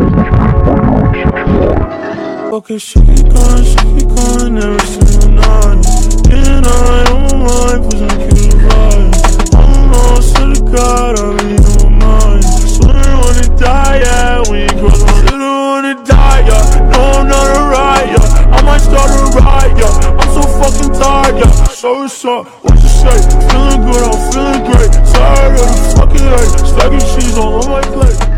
Fucking she keep going every single night. And I on my mind, put some cute vibes. Almost to the God, I be on my mind. Swear on to die, yeah, when you cross my little on to die, yeah. No, I'm not a riot, yeah. I might start a riot, yeah. I'm so fucking tired, yeah. So what's up, what you say? Feeling good, I'm feeling great. Tired of the fucking hate. Stacking cheese all on my plate.